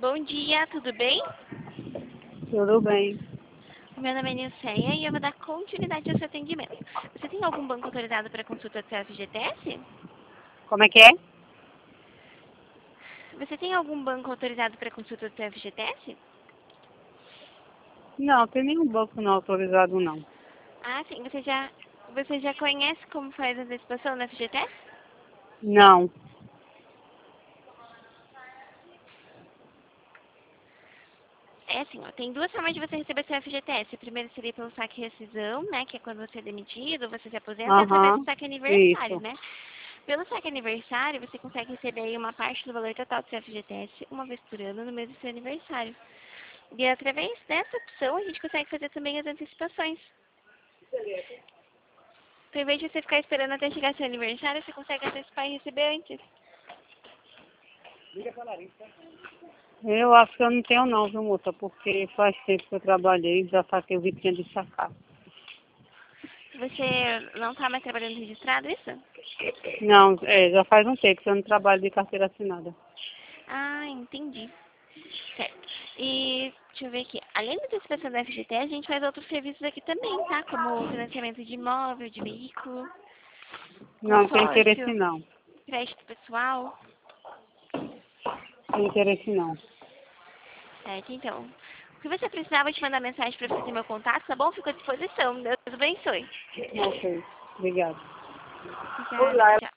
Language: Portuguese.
Bom dia, tudo bem? Tudo bem. Meu nome é Nilceia e eu vou dar continuidade ao seu atendimento. Você tem algum banco autorizado para consulta do seu FGTS? Como é que é? Você tem algum banco autorizado para consulta do seu FGTS? Não, tem nenhum banco não autorizado não. Ah, sim. Você já conhece como faz a antecipação no FGTS? Não. É assim, ó, tem duas formas de você receber seu FGTS. A primeira seria pelo saque rescisão, né, que é quando você é demitido, você se aposenta, e através do Aham. saque aniversário, Isso. né? Pelo saque aniversário, você consegue receber aí uma parte do valor total do seu FGTS uma vez por ano no mês do seu aniversário. E através dessa opção, a gente consegue fazer também as antecipações. Então, em vez de você ficar esperando até chegar seu aniversário, você consegue antecipar e receber antes. Eu acho que eu não tenho não, viu, moça? Porque faz tempo que eu trabalhei, já saquei o que tinha de sacar. Você não está mais trabalhando registrado, isso? Não, já faz um tempo que eu não trabalho de carteira assinada. Ah, entendi. Certo. E deixa eu ver aqui. Além da antecipação da FGTS, a gente faz outros serviços aqui também, tá? Como financiamento de imóvel, de veículo, Não, tem interesse consórcio, não. crédito pessoal. Tem interesse não. Certo, então. O que você precisar, eu vou te mandar mensagem para você ter meu contato, tá bom? Fico à disposição. Deus abençoe. Ok, obrigada. Obrigada, tchau, tchau.